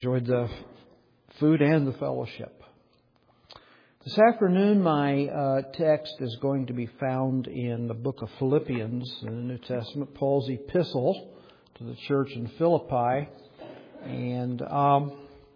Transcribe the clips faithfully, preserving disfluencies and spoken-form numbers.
Enjoyed the food and the fellowship. This afternoon, my uh, text is going to be found in the book of Philippians in the New Testament, Paul's epistle to the church in Philippi. And um,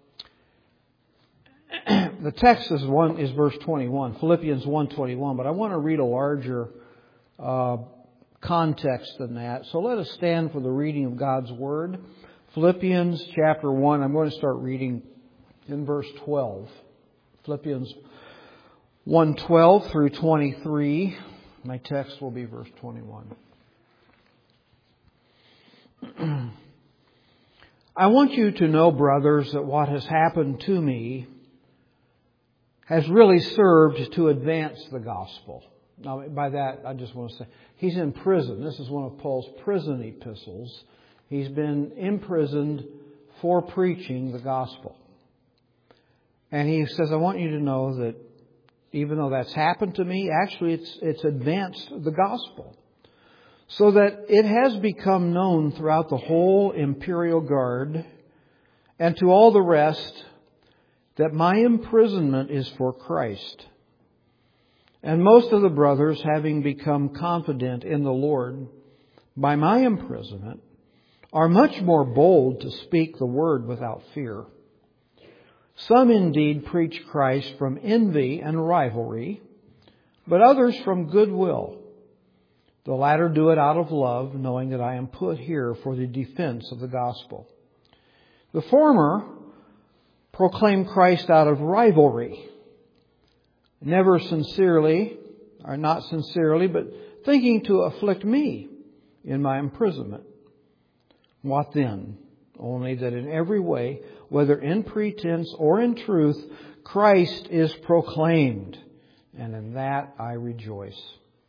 the text is one is verse twenty-one, Philippians one twenty-one. But I want to read a larger uh, context than that. So let us stand for the reading of God's Word. Philippians chapter one, I'm going to start reading in verse twelve. Philippians one twelve through twenty-three. My text will be verse twenty-one. I want you to know, brothers, that what has happened to me has really served to advance the gospel. Now, by that, I just want to say, he's in prison. This is one of Paul's prison epistles. He's been imprisoned for preaching the gospel. And he says, I want you to know that even though that's happened to me, actually it's it's advanced the gospel. So that it has become known throughout the whole imperial guard and to all the rest that my imprisonment is for Christ. And most of the brothers, having become confident in the Lord by my imprisonment, are much more bold to speak the word without fear. Some indeed preach Christ from envy and rivalry, but others from goodwill. The latter do it out of love, knowing that I am put here for the defense of the gospel. The former proclaim Christ out of rivalry, never sincerely, or not sincerely, but thinking to afflict me in my imprisonment. What then? Only that in every way, whether in pretense or in truth, Christ is proclaimed, and in that I rejoice.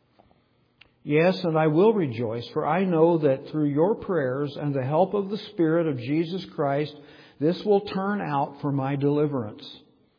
Yes, and I will rejoice, for I know that through your prayers and the help of the Spirit of Jesus Christ, this will turn out for my deliverance.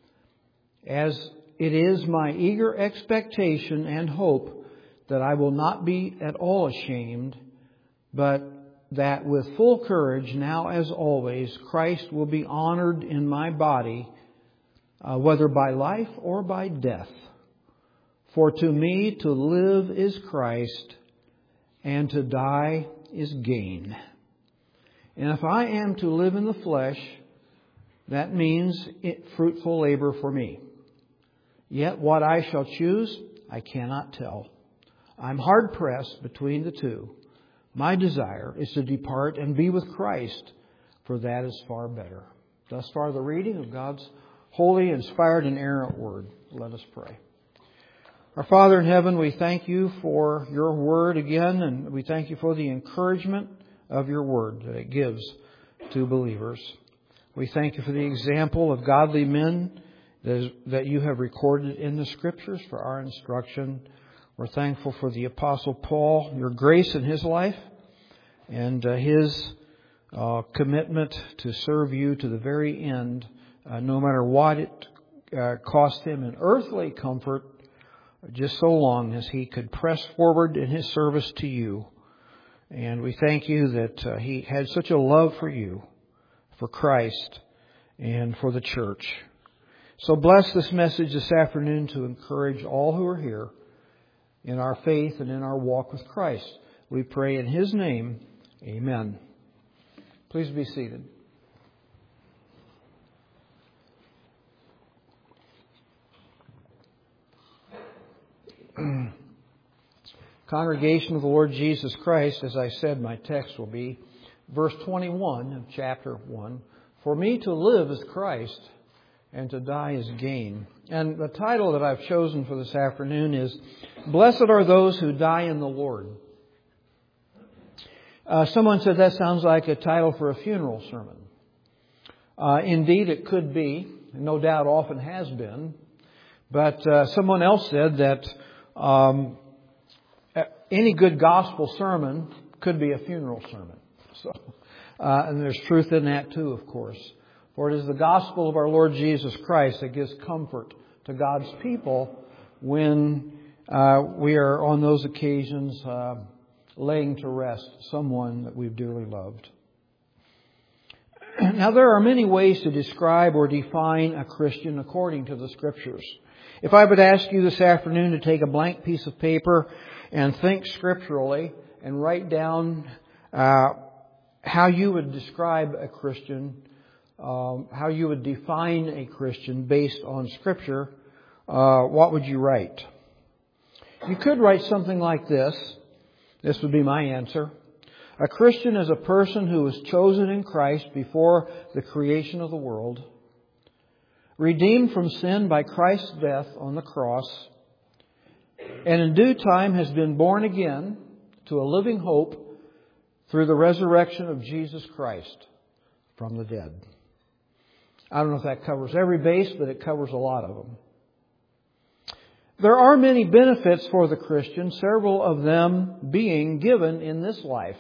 As it is my eager expectation and hope that I will not be at all ashamed, but that with full courage, now as always, Christ will be honored in my body, uh, whether by life or by death. For to me to live is Christ, and to die is gain. And if I am to live in the flesh, that means it, fruitful labor for me. Yet what I shall choose, I cannot tell. I'm hard pressed between the two. My desire is to depart and be with Christ, for that is far better. Thus far the reading of God's holy, inspired, and inerrant Word. Let us pray. Our Father in heaven, we thank you for your Word again, and we thank you for the encouragement of your Word that it gives to believers. We thank you for the example of godly men that, is, that you have recorded in the Scriptures for our instruction. We're thankful for the Apostle Paul, your grace in his life, and uh, his uh, commitment to serve you to the very end, uh, no matter what it uh, cost him in earthly comfort, just so long as he could press forward in his service to you. And we thank you that uh, he had such a love for you, for Christ, and for the church. So bless this message this afternoon to encourage all who are here in our faith and in our walk with Christ. We pray in His name. Amen. Please be seated. Congregation of the Lord Jesus Christ, as I said, my text will be verse twenty-one of chapter one. For me to live is Christ, and to die is gain. And the title that I've chosen for this afternoon is, Blessed are those who die in the Lord. Uh, someone said that sounds like a title for a funeral sermon. Uh, indeed, it could be. No doubt often has been. But uh, someone else said that um, any good gospel sermon could be a funeral sermon. So, uh, and there's truth in that too, of course. For it is the gospel of our Lord Jesus Christ that gives comfort to God's people when uh, we are on those occasions uh, laying to rest someone that we've dearly loved. Now, there are many ways to describe or define a Christian according to the Scriptures. If I would ask you this afternoon to take a blank piece of paper and think scripturally and write down uh, how you would describe a Christian, um, how you would define a Christian based on Scripture, uh, what would you write? You could write something like this. This would be my answer. A Christian is a person who was chosen in Christ before the creation of the world, redeemed from sin by Christ's death on the cross, and in due time has been born again to a living hope through the resurrection of Jesus Christ from the dead. I don't know if that covers every base, but it covers a lot of them. There are many benefits for the Christian, several of them being given in this life.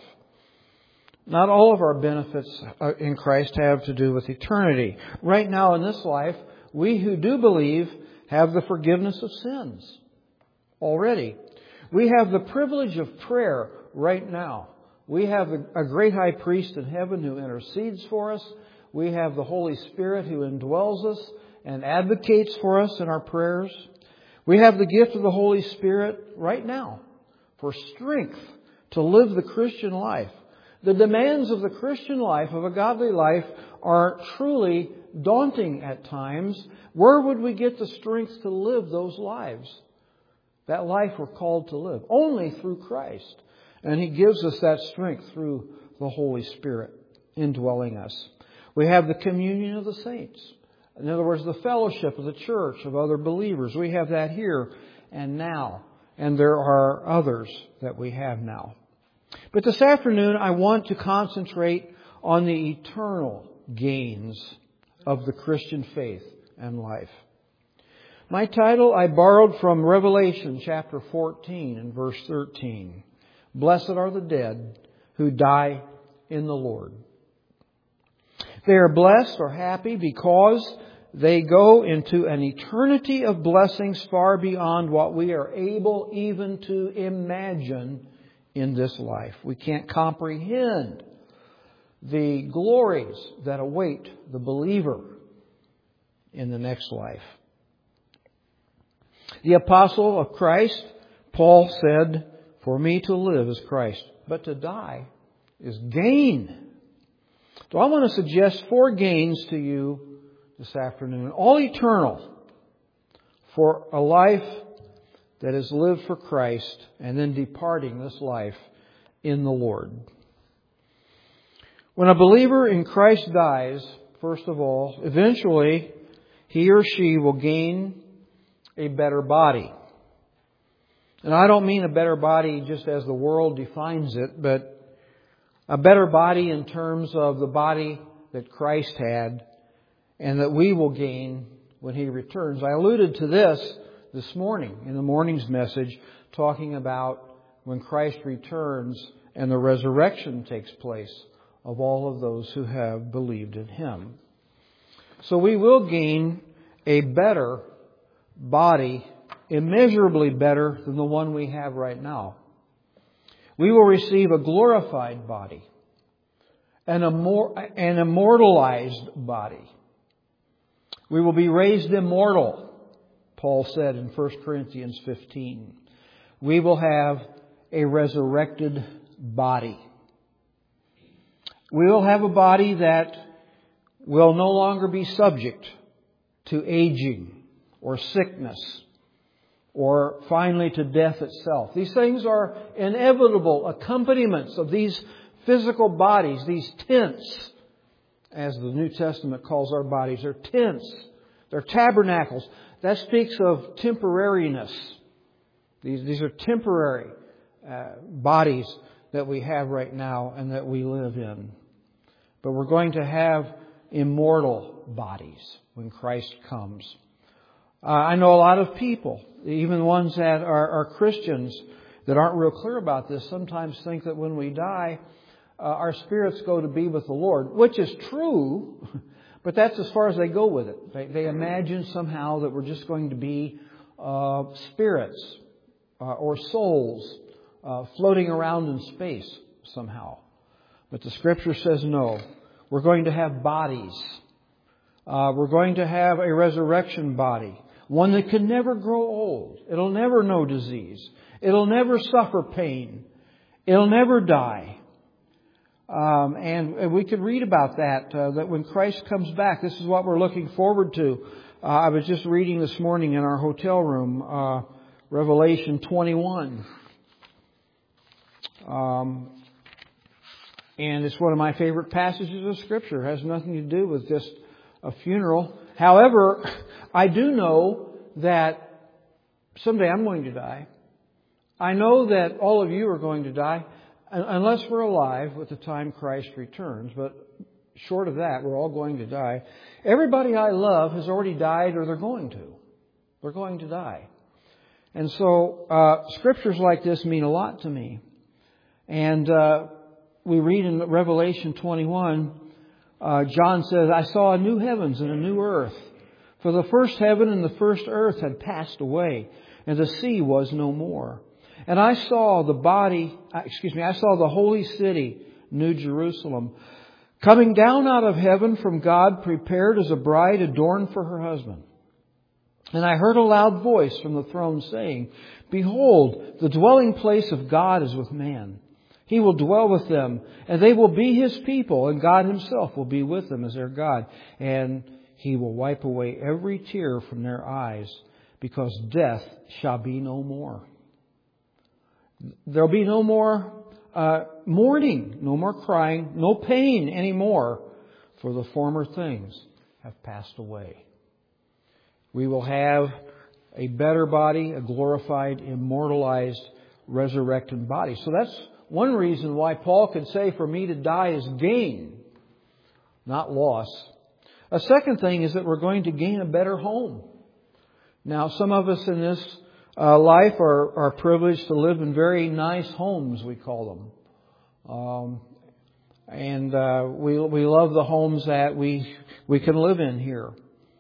Not all of our benefits in Christ have to do with eternity. Right now in this life, we who do believe have the forgiveness of sins already. We have the privilege of prayer right now. We have a great high priest in heaven who intercedes for us. We have the Holy Spirit who indwells us and advocates for us in our prayers. We have the gift of the Holy Spirit right now for strength to live the Christian life. The demands of the Christian life, of a godly life, are truly daunting at times. Where would we get the strength to live those lives? That life we're called to live. Only through Christ. And He gives us that strength through the Holy Spirit indwelling us. We have the communion of the saints. In other words, the fellowship of the church, of other believers. We have that here and now. And there are others that we have now. But this afternoon, I want to concentrate on the eternal gains of the Christian faith and life. My title I borrowed from Revelation chapter fourteen and verse thirteen. Blessed are the dead who die in the Lord. They are blessed or happy because they go into an eternity of blessings far beyond what we are able even to imagine in this life. We can't comprehend the glories that await the believer in the next life. The apostle of Christ, Paul, said, "For me to live is Christ, but to die is gain." So I want to suggest four gains to you this afternoon, all eternal, for a life that is lived for Christ and then departing this life in the Lord. When a believer in Christ dies, first of all, eventually he or she will gain a better body. And I don't mean a better body just as the world defines it, but a better body in terms of the body that Christ had and that we will gain when He returns. I alluded to this this morning in the morning's message, talking about when Christ returns and the resurrection takes place of all of those who have believed in Him. So we will gain a better body, immeasurably better than the one we have right now. We will receive a glorified body, an immortalized body. We will be raised immortal, Paul said in First Corinthians fifteen. We will have a resurrected body. We will have a body that will no longer be subject to aging or sickness or finally to death itself. These things are inevitable accompaniments of these physical bodies, these tents, as the New Testament calls our bodies. They're tents. They're tabernacles. That speaks of temporariness. These, these are temporary uh, bodies that we have right now and that we live in. But we're going to have immortal bodies when Christ comes. Uh, I know a lot of people, even ones that are, are Christians, that aren't real clear about this, sometimes think that when we die, uh, our spirits go to be with the Lord, which is true, but that's as far as they go with it. They, they imagine somehow that we're just going to be uh, spirits uh, or souls uh, floating around in space somehow. But the Scripture says no. We're going to have bodies. Uh, we're going to have a resurrection body. One that can never grow old. It'll never know disease. It'll never suffer pain. It'll never die. Um, and we could read about that, uh, that when Christ comes back, this is what we're looking forward to. Uh, I was just reading this morning in our hotel room, uh, Revelation twenty-one. Um, and it's one of my favorite passages of Scripture. It has nothing to do with just a funeral. However, I do know that someday I'm going to die. I know that all of you are going to die, unless we're alive at the time Christ returns. But short of that, we're all going to die. Everybody I love has already died, or they're going to. They're going to die. And so uh, scriptures like this mean a lot to me. And uh, we read in Revelation twenty-one, uh, John says, I saw a new heavens and a new earth. For the first heaven and the first earth had passed away, and the sea was no more. And I saw the body, excuse me, I saw the holy city, New Jerusalem, coming down out of heaven from God, prepared as a bride adorned for her husband. And I heard a loud voice from the throne saying, Behold, the dwelling place of God is with man. He will dwell with them, and they will be His people, and God Himself will be with them as their God. And He will wipe away every tear from their eyes, because death shall be no more. There'll be no more uh, mourning, no more crying, no pain anymore, for the former things have passed away. We will have a better body, a glorified, immortalized, resurrected body. So that's one reason why Paul could say, for me to die is gain, not loss. A second thing is that we're going to gain a better home. Now, some of us in this uh, life are, are privileged to live in very nice homes, we call them. Um, and uh, we we love the homes that we we can live in here.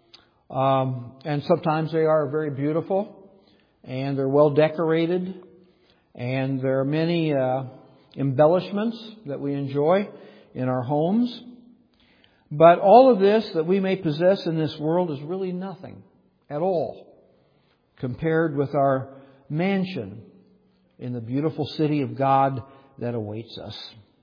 Um, and sometimes they are very beautiful, and they're well decorated, and there are many uh, embellishments that we enjoy in our homes. But all of this that we may possess in this world is really nothing at all compared with our mansion in the beautiful city of God that awaits us.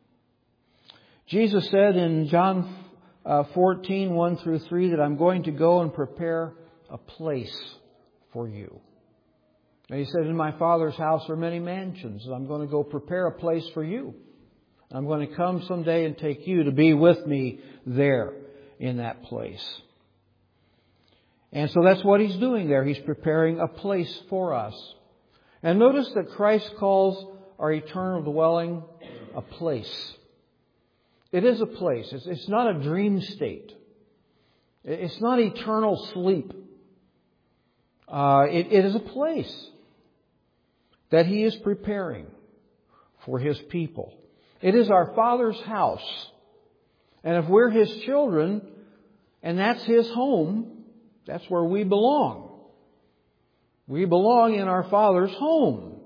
Jesus said in John uh, fourteen, one through three, that I'm going to go and prepare a place for you. And He said, in my Father's house are many mansions, and I'm going to go prepare a place for you. I'm going to come someday and take you to be with me there in that place. And so that's what He's doing there. He's preparing a place for us. And notice that Christ calls our eternal dwelling a place. It is a place. It's, it's not a dream state. It's not eternal sleep. Uh, it, it is a place that He is preparing for His people. It is our Father's house. And if we're His children, and that's His home, that's where we belong. We belong in our Father's home.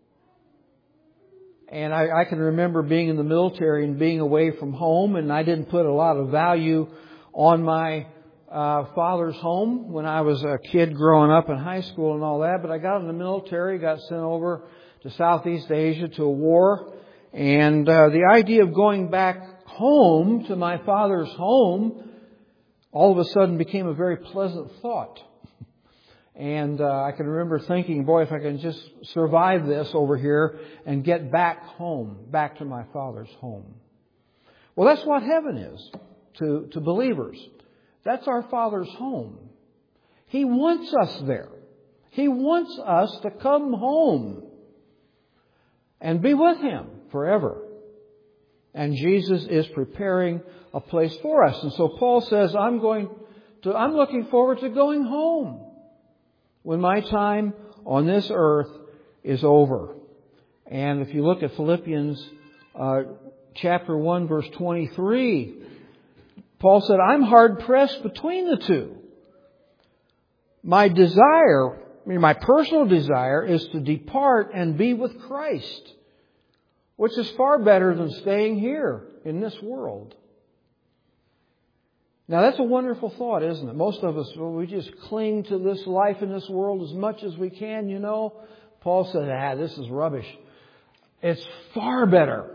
And I, I can remember being in the military and being away from home, and I didn't put a lot of value on my uh, father's home when I was a kid growing up in high school and all that. But I got in the military, got sent over to Southeast Asia to a war. And uh, the idea of going back home to my father's home all of a sudden became a very pleasant thought. And uh, I can remember thinking, boy, if I can just survive this over here and get back home, back to my Father's home. Well, that's what heaven is to, to believers. That's our Father's home. He wants us there. He wants us to come home and be with Him forever. And Jesus is preparing a place for us. And so Paul says, I'm going to, I'm looking forward to going home when my time on this earth is over. And if you look at Philippians uh, chapter one, verse twenty-three, Paul said, I'm hard pressed between the two. My desire, I mean, my personal desire is to depart and be with Christ, which is far better than staying here in this world. Now that's a wonderful thought, isn't it? Most of us, well, we just cling to this life in this world as much as we can, you know. Paul said, ah, this is rubbish. It's far better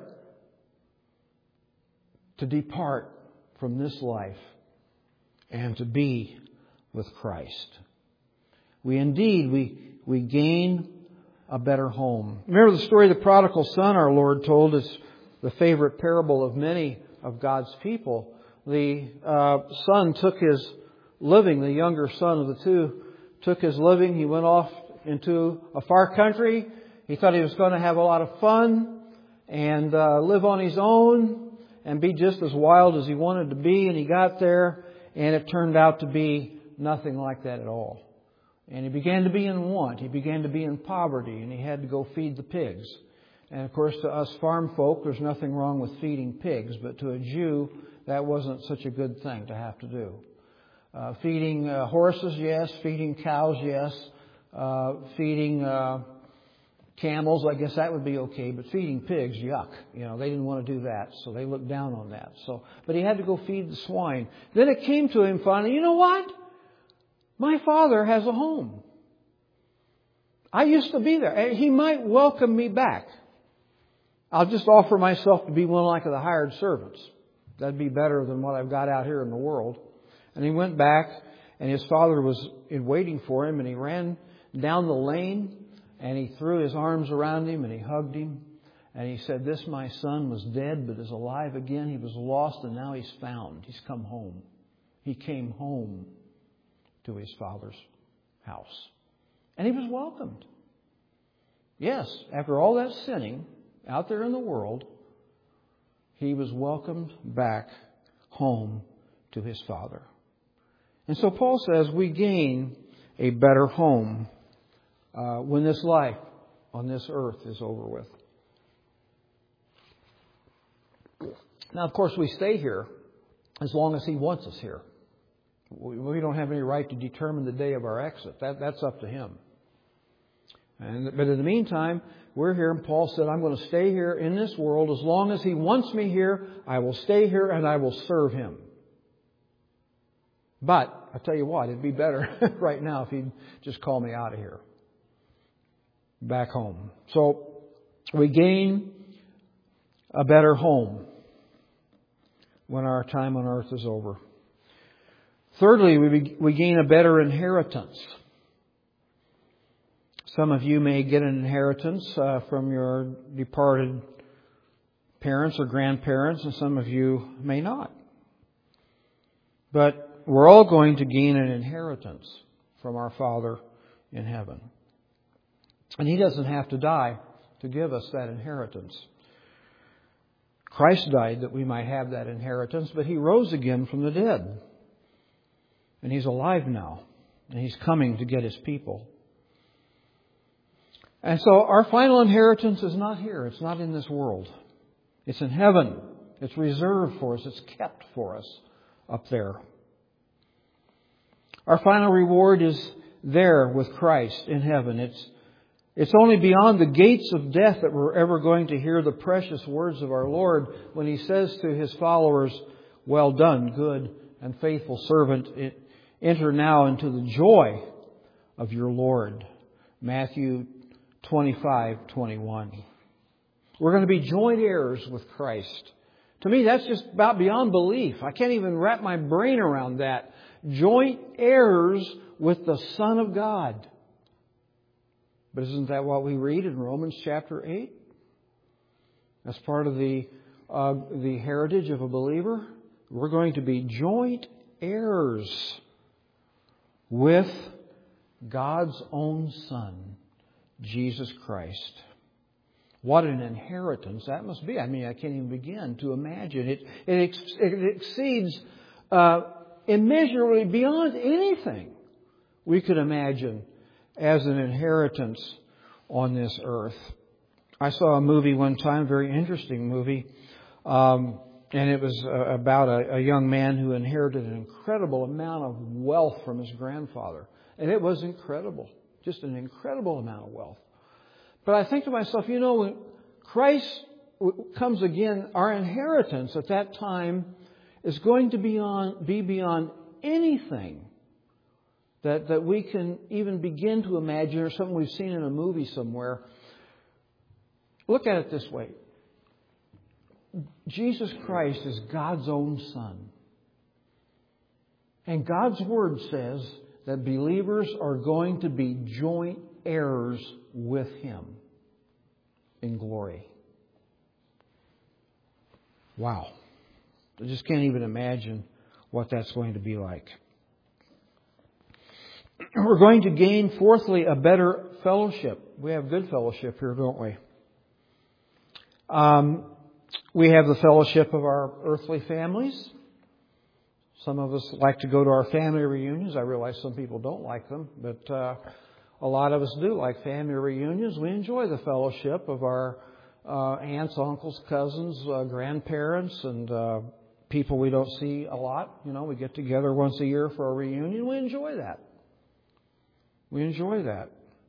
to depart from this life and to be with Christ. We indeed, we, we gain a better home. Remember the story of the prodigal son our Lord told us, the favorite parable of many of God's people. The uh, son took his living, the younger son of the two, took his living. He went off into a far country. He thought he was going to have a lot of fun and uh, live on his own and be just as wild as he wanted to be. And he got there, and it turned out to be nothing like that at all. And he began to be in want. He began to be in poverty, and he had to go feed the pigs. And of course, to us farm folk, there's nothing wrong with feeding pigs, but to a Jew, that wasn't such a good thing to have to do. Uh, feeding uh, horses, yes. Feeding cows, yes. Uh, feeding uh, camels, I guess that would be okay. But feeding pigs, yuck. You know, they didn't want to do that, so they looked down on that. So, but he had to go feed the swine. Then it came to him finally, you know what? My father has a home. I used to be there. He might welcome me back. I'll just offer myself to be one like the hired servants. That'd be better than what I've got out here in the world. And he went back, and his father was waiting for him, and he ran down the lane, and he threw his arms around him, and he hugged him. And he said, this my son was dead, but is alive again. He was lost, and now he's found. He's come home. He came home to his father's house. And he was welcomed. Yes, after all that sinning out there in the world, he was welcomed back home to his father. And so Paul says we gain a better home uh, when this life on this earth is over with. Now, of course, we stay here as long as he wants us here. We don't have any right to determine the day of our exit. That, that's up to him. And, but in the meantime, we're here, and Paul said, I'm going to stay here in this world. As long as he wants me here, I will stay here and I will serve him. But, I'll tell you what, it'd be better right now if he'd just call me out of here. Back home. So, we gain a better home when our time on earth is over. Thirdly, we, we gain a better inheritance. Some of you may get an inheritance uh, from your departed parents or grandparents, and some of you may not. But we're all going to gain an inheritance from our Father in heaven. And He doesn't have to die to give us that inheritance. Christ died that we might have that inheritance, but He rose again from the dead. And He's alive now, and He's coming to get His people. And so our final inheritance is not here. It's not in this world. It's in heaven. It's reserved for us. It's kept for us up there. Our final reward is there with Christ in heaven. It's, it's only beyond the gates of death that we're ever going to hear the precious words of our Lord when He says to His followers, well done, good and faithful servant. Enter now into the joy of your Lord. Matthew twenty-five twenty-one. We're going to be joint heirs with Christ. To me, that's just about beyond belief. I can't even wrap my brain around that. Joint heirs with the Son of God. But isn't that what we read in Romans chapter eight? As part of the uh, the heritage of a believer, we're going to be joint heirs with God's own Son, Jesus Christ. What an inheritance that must be. I mean, I can't even begin to imagine. It, it, ex, it exceeds uh, immeasurably beyond anything we could imagine as an inheritance on this earth. I saw a movie one time, a very interesting movie, um, and it was uh, about a, a young man who inherited an incredible amount of wealth from his grandfather. And it was incredible. Just an incredible amount of wealth. But I think to myself, you know, when Christ comes again, our inheritance at that time is going to be, on, be beyond anything that, that we can even begin to imagine, or something we've seen in a movie somewhere. Look at it this way. Jesus Christ is God's own Son. And God's Word says that believers are going to be joint heirs with Him in glory. Wow. I just can't even imagine what that's going to be like. We're going to gain, fourthly, a better fellowship. We have good fellowship here, don't we? Um, we have the fellowship of our earthly families. Some of us like to go to our family reunions. I realize some people don't like them, but uh, a lot of us do like family reunions. We enjoy the fellowship of our uh, aunts, uncles, cousins, uh, grandparents, and uh, people we don't see a lot. You know, we get together once a year for a reunion. We enjoy that. We enjoy that.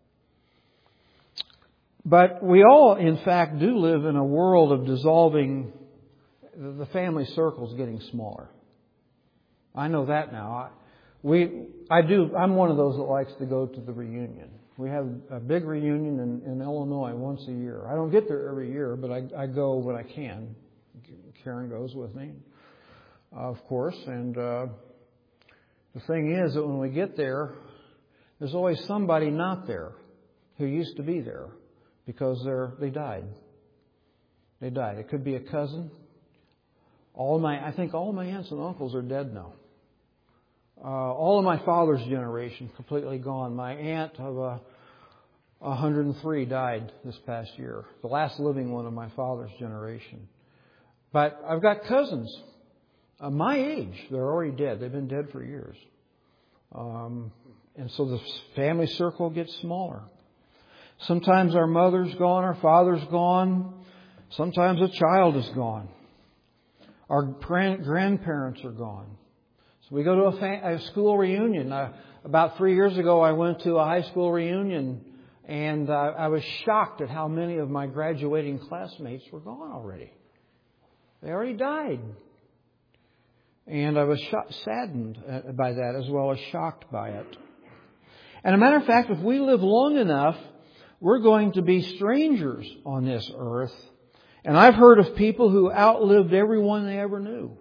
But we all, in fact, do live in a world of dissolving. The family circle is getting smaller. I know that now. I, we, I do. I'm one of those that likes to go to the reunion. We have a big reunion in, in Illinois once a year. I don't get there every year, but I, I go when I can. Karen goes with me, uh, of course. And uh, the thing is that when we get there, there's always somebody not there who used to be there because they're they died. They died. It could be a cousin. All my, I think all my aunts and uncles are dead now. Uh, all of my father's generation completely gone. My aunt of uh, one hundred three died this past year, the last living one of my father's generation. But I've got cousins uh, my age. They're already dead. They've been dead for years. Um, and so the family circle gets smaller. Sometimes our mother's gone, our father's gone. Sometimes a child is gone. Our grandparents are gone. So we go to a, fa- a school reunion. Uh, about three years ago, I went to a high school reunion, and uh, I was shocked at how many of my graduating classmates were gone already. They already died. And I was sh- saddened by that as well as shocked by it. And a matter of fact, if we live long enough, we're going to be strangers on this earth. And I've heard of people who outlived everyone they ever knew.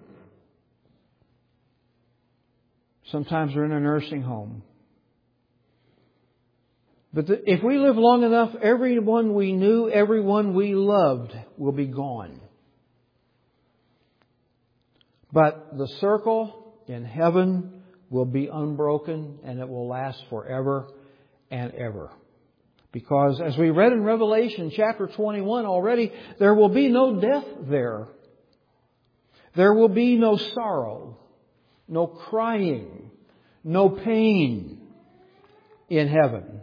Sometimes they're in a nursing home. But the, if we live long enough, everyone we knew, everyone we loved will be gone. But the circle in heaven will be unbroken, and it will last forever and ever. Because as we read in Revelation chapter twenty-one already, there will be no death there. There will be no sorrow, no crying, no pain in heaven.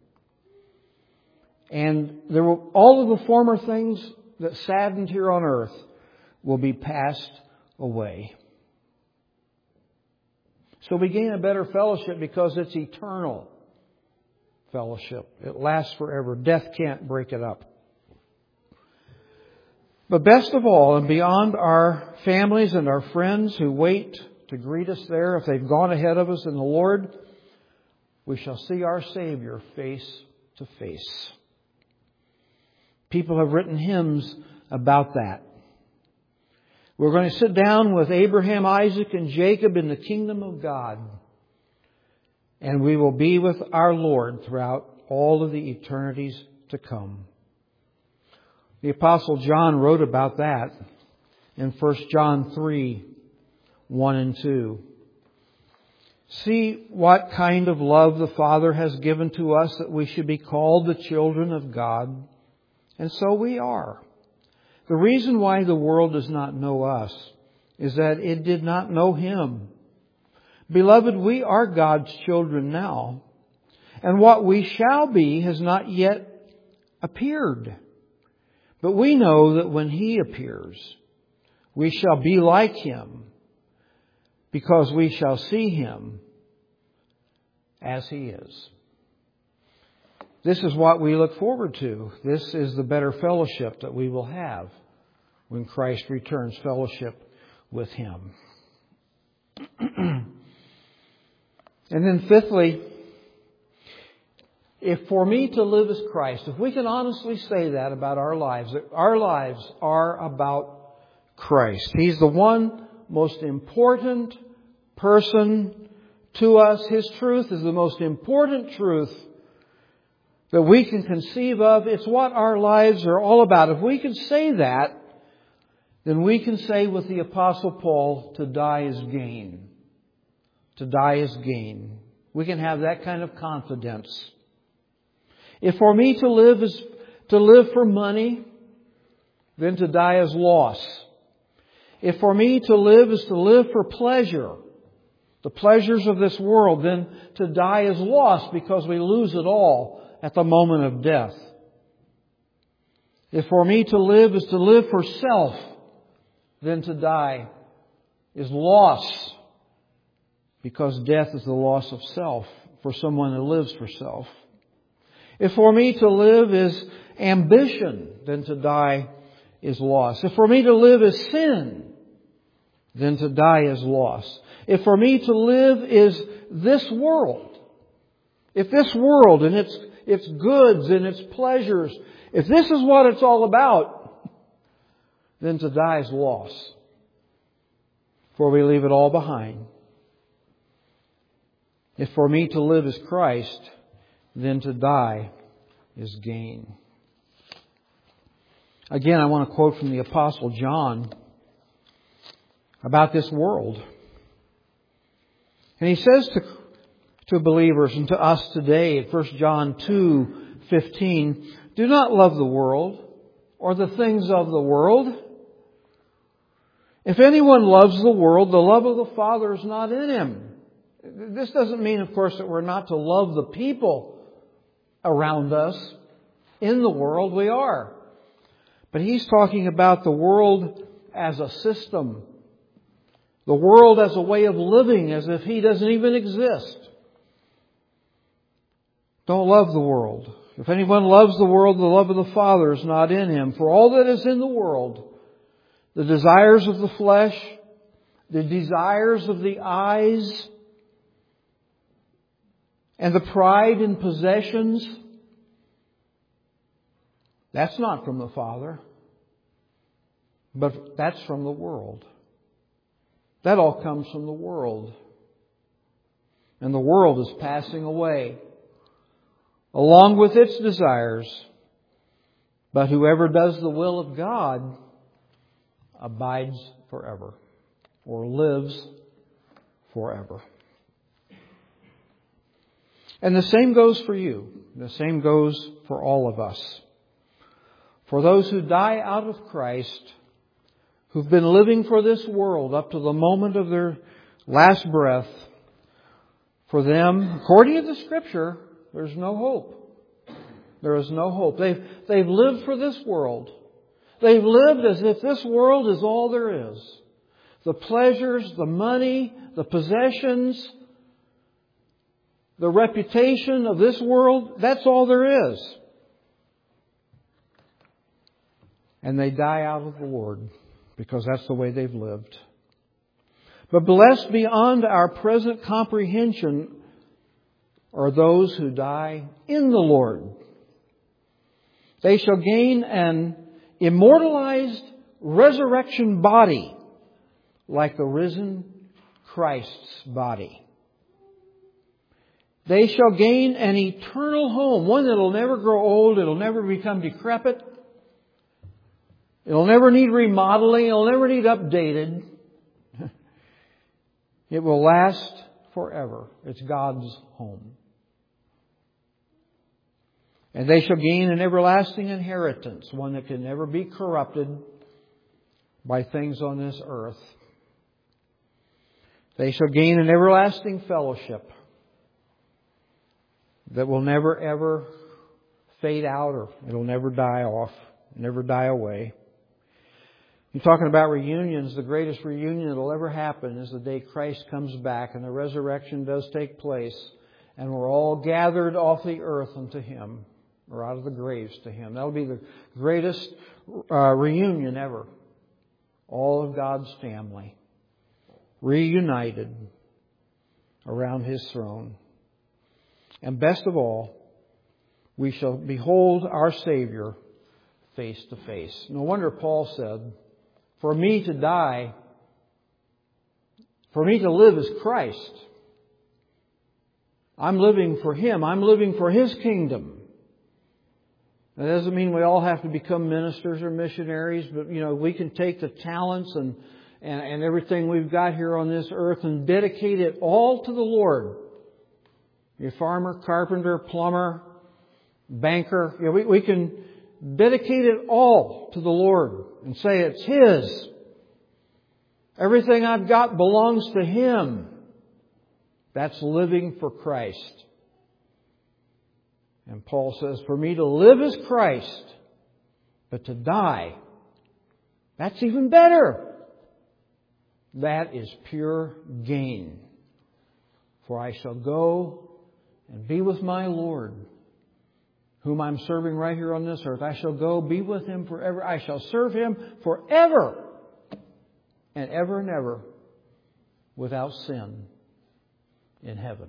And there will, all of the former things that saddened here on earth will be passed away. So we gain a better fellowship because it's eternal fellowship. It lasts forever. Death can't break it up. But best of all, and beyond our families and our friends who wait to greet us there, if they've gone ahead of us in the Lord, we shall see our Savior face to face. People have written hymns about that. We're going to sit down with Abraham, Isaac, and Jacob in the kingdom of God. And we will be with our Lord throughout all of the eternities to come. The Apostle John wrote about that in First John three, one and two. See what kind of love the Father has given to us that we should be called the children of God. And so we are. The reason why the world does not know us is that it did not know Him. Beloved, we are God's children now, and what we shall be has not yet appeared. But we know that when He appears, we shall be like Him, because we shall see Him as He is. This is what we look forward to. This is the better fellowship that we will have when Christ returns, fellowship with Him. And then fifthly, if for me to live is Christ, if we can honestly say that about our lives, that our lives are about Christ. He's the one most important person to us. His truth is the most important truth that we can conceive of. It's what our lives are all about. If we can say that, then we can say with the Apostle Paul, to die is gain. To die is gain. We can have that kind of confidence. If for me to live is to live for money, then to die is loss. If for me to live is to live for pleasure, the pleasures of this world, then to die is loss because we lose it all at the moment of death. If for me to live is to live for self, then to die is loss because death is the loss of self for someone who lives for self. If for me to live is ambition, then to die is loss. If for me to live is sin, then to die is loss. If for me to live is this world, if this world and its its goods and its pleasures, if this is what it's all about, then to die is loss. For we leave it all behind. If for me to live is Christ, then to die is gain. Again, I want to quote from the Apostle John about this world. And he says to, to believers and to us today, in First John two fifteen, do not love the world or the things of the world. If anyone loves the world, the love of the Father is not in him. This doesn't mean, of course, that we're not to love the people around us. In the world, we are. But he's talking about the world as a system. The world as a way of living, as if He doesn't even exist. Don't love the world. If anyone loves the world, the love of the Father is not in him. For all that is in the world, the desires of the flesh, the desires of the eyes, and the pride in possessions, that's not from the Father, but that's from the world. That all comes from the world. And the world is passing away, along with its desires. But whoever does the will of God abides forever, or lives forever. And the same goes for you. The same goes for all of us. For those who die out of Christ, who've been living for this world up to the moment of their last breath, for them, according to the Scripture, there's no hope. There is no hope. They've, they've lived for this world. They've lived as if this world is all there is. The pleasures, the money, the possessions, the reputation of this world, that's all there is. And they die out of the Lord because that's the way they've lived. But blessed beyond our present comprehension are those who die in the Lord. They shall gain an immortalized resurrection body like the risen Christ's body. They shall gain an eternal home, one that will never grow old, it'll never become decrepit, it'll never need remodeling, it'll never need updated. It will last forever. It's God's home. And they shall gain an everlasting inheritance, one that can never be corrupted by things on this earth. They shall gain an everlasting fellowship that will never ever fade out, or it'll never die off, never die away. You're talking about reunions. The greatest reunion that will ever happen is the day Christ comes back and the resurrection does take place, and we're all gathered off the earth unto Him, or out of the graves to Him. That'll be the greatest uh, reunion ever. All of God's family reunited around His throne. And best of all, we shall behold our Savior face to face. No wonder Paul said, for me to die, for me to live is Christ. I'm living for Him. I'm living for His kingdom. That doesn't mean we all have to become ministers or missionaries, but, you know, we can take the talents and, and, and everything we've got here on this earth and dedicate it all to the Lord. You're a farmer, carpenter, plumber, banker. You know, we, we can dedicate it all to the Lord and say it's His. Everything I've got belongs to Him. That's living for Christ. And Paul says, for me to live is Christ, but to die, that's even better. That is pure gain. For I shall go and be with my Lord, whom I'm serving right here on this earth. I shall go be with Him forever. I shall serve Him forever and ever and ever without sin in heaven.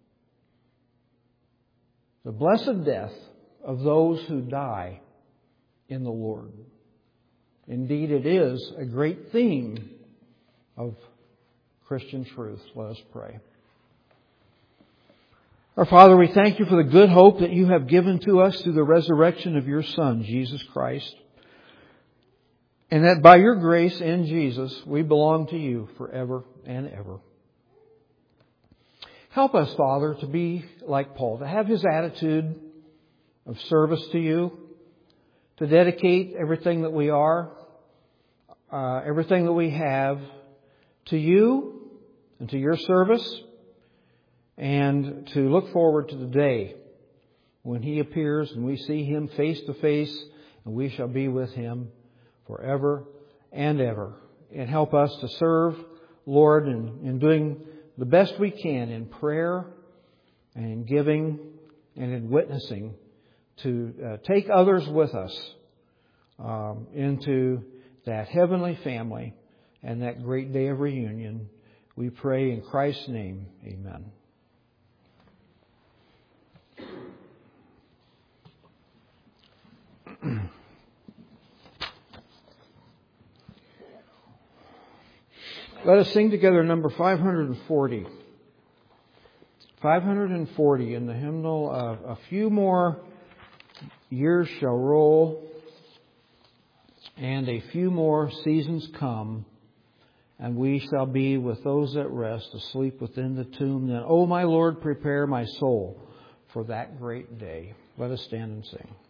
The blessed death of those who die in the Lord. Indeed, it is a great theme of Christian truth. Let us pray. Our Father, we thank You for the good hope that You have given to us through the resurrection of Your Son, Jesus Christ. And that by Your grace in Jesus, we belong to You forever and ever. Help us, Father, to be like Paul, to have his attitude of service to You, to dedicate everything that we are, uh, everything that we have to You and to Your service, and to look forward to the day when He appears and we see Him face to face and we shall be with Him forever and ever. And help us to serve, Lord, in, in doing the best we can in prayer and in giving and in witnessing to uh, take others with us um, into that heavenly family and that great day of reunion. We pray in Christ's name. Amen. Let us sing together number five hundred forty. five hundred forty in the hymnal, uh, A Few More Years Shall Roll, and a few more seasons come, and we shall be with those that rest, asleep within the tomb. Then, O my Lord, prepare my soul for that great day. Let us stand and sing.